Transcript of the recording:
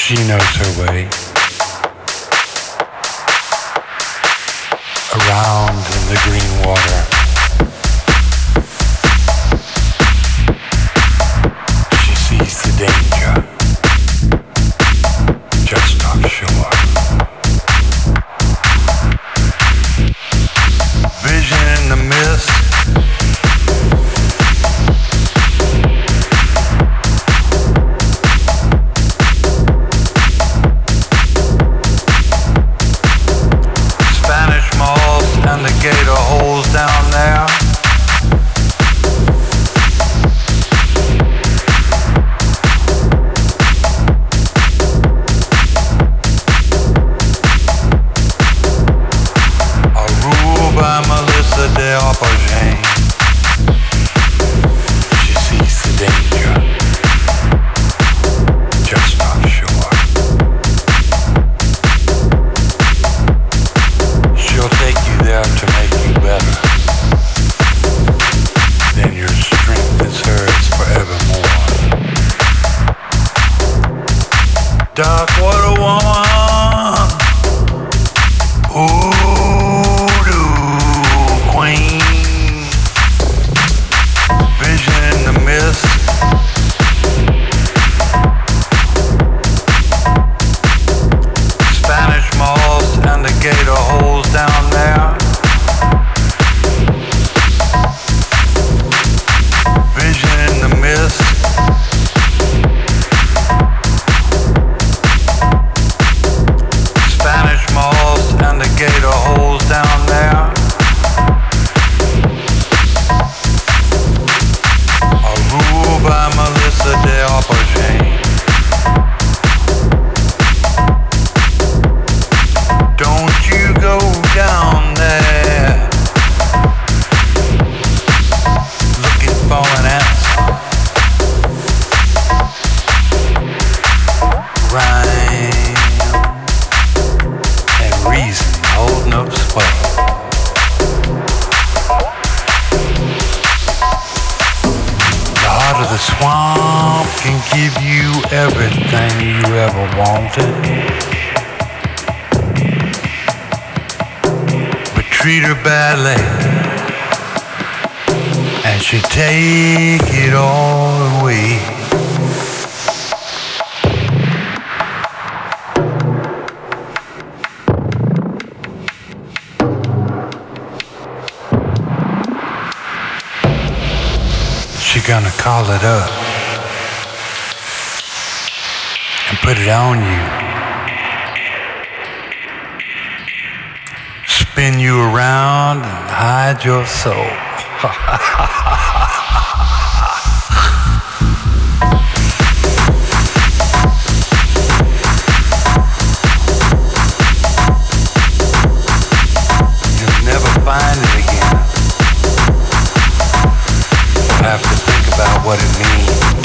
She knows her way around in the green water. She sees the danger just offshore. Vision in the mist. And the gator holes down there. Aruba, Melissa de Aubergine. She sees the danger just offshore. She'll take you there to make you better. Then your strength is hers forevermore. Dark water woman, hoodoo queen, vision in the mist. Spanish malls and the gator holes down there. Vision in the mist. Spanish malls and the gator holes down there. Aruba, Melissa de Aubergine. Don't you go down there looking for an answer. Rhyme and reason hold no sway. The heart of the swamp can give you everything you ever wanted. Treat her badly, and she take it all away. She gonna call it up and put it on you. Spin you around and hide your soul. You'll never find it again. You'll have to think about what it means.